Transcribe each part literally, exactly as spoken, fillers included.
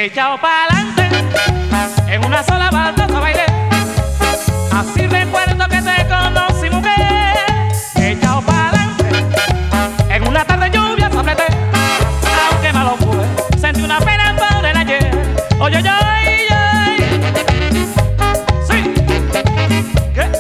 echado pa'lante, en una sola baldosa bailé. Así recuerdo que te conocí, mujer. Echado pa'lante, en una tarde lluvia sopleté. Aunque malo fue, sentí una pena por el ayer. Oye, oye, oye. Sí. ¿Qué?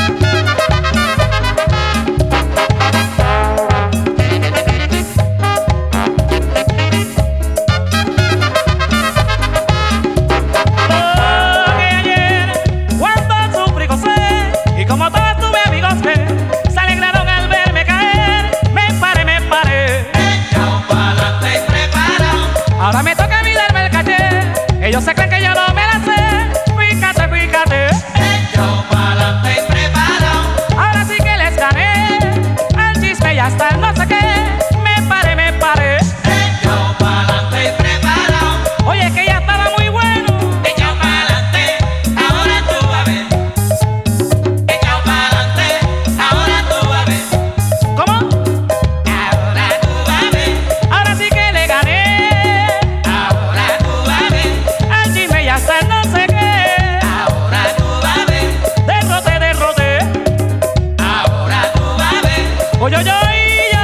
Ahora me toca mirarme el caché. Ellos se creen que yo no me la sé. Fíjate, fíjate. Echao pa'lante y preparado. Ahora sí que les gané. El chisme ya está, el no sé qué. Me paré, me paré. Echao pa'lante y preparado. Oye, que ya estaba muy bueno. Echao pa'lante, ahora tú vas a ver. Echao pa'lante, ahora tú vas a ver. ¿Cómo? Ahora tú vas a ver. Ahora sí que le gané. Ahora tú vas a ver. El chisme ya está, el no sé qué. Ahora tú vas a ver. Derroté, derroté. Ahora tú vas a ver. Oye, oye, oye.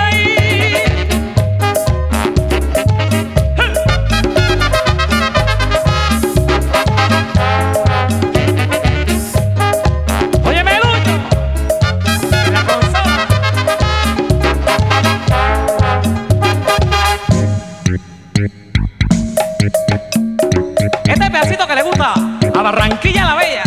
Oye, me lucho en la consola. Este pedacito que le gusta a Barranquilla la Bella.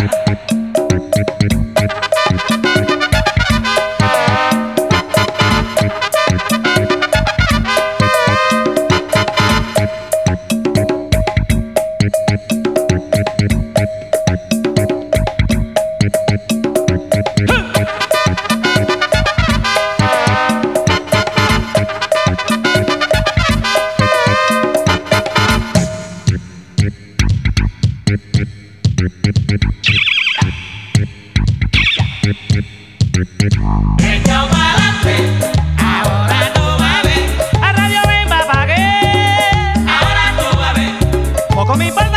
Echao pa'lante, ahora tú vas a ver. A Radio Bemba pagué. Ahora tú vas a ver. Poco me importa